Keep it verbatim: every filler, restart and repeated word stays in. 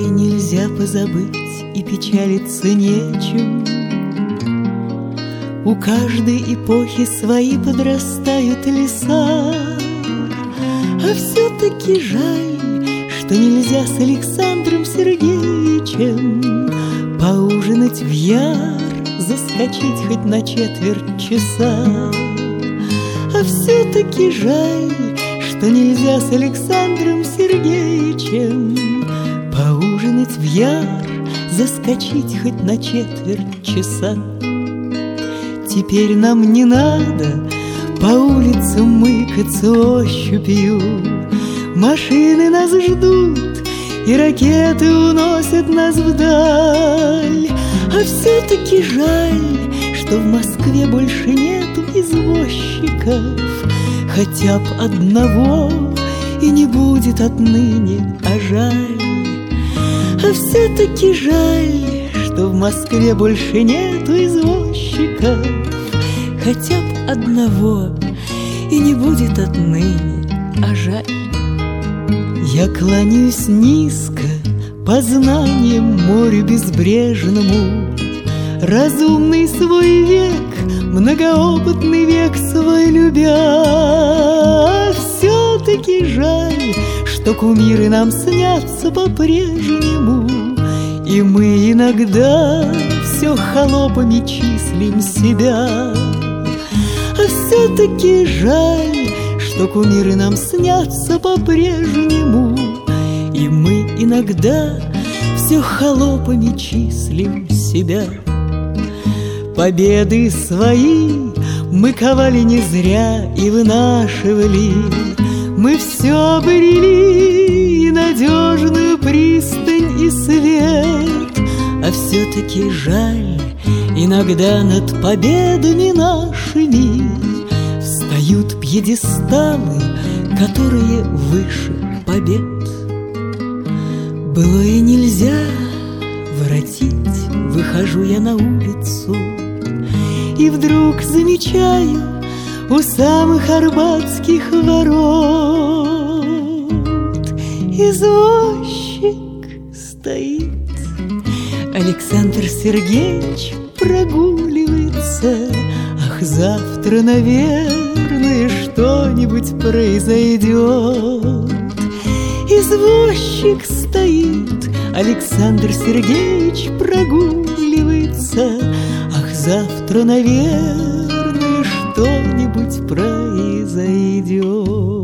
нельзя позабыть, и печалиться нечем. У каждой эпохи свои подрастают леса, а все-таки жаль, что нельзя с Александром Сергеевичем поужинать в Яр, заскочить хоть на четверть часа. А все-таки жаль, что нельзя с Александром Сергеевичем поужинать в Яр, заскочить хоть на четверть часа. Теперь нам не надо по улицам мыкаться ощупью. Машины нас ждут, и ракеты уносят нас вдаль. А все-таки жаль, что в Москве больше нету извозчиков, хотя б одного, и не будет отныне, а жаль. А все-таки жаль, что в Москве больше нету извозчиков, хотя б одного, и не будет отныне, а жаль. Я кланяюсь низко познанием морю безбрежному, разумный свой век, многоопытный век свой любя. Все-таки жаль, что кумиры нам снятся по-прежнему, и мы иногда все холопами числим себя. А все-таки жаль, что кумиры нам снятся по-прежнему, и мы иногда все холопами числим себя. Победы свои мы ковали не зря и вынашивали, мы все обрели, и надежную пристань, и свет. А все-таки жаль, иногда над победами нашими встают пьедесталы, которые выше побед. Былое нельзя воротить, выхожу я на улицу, и вдруг замечаю у самых арбатских ворот извозчик стоит. Александр Сергеевич прогуливается. Ах, завтра, наверное, что-нибудь произойдет. Извозчик стоит, Александр Сергеевич прогуливается. Ах, завтра, наверное, что-нибудь произойдет.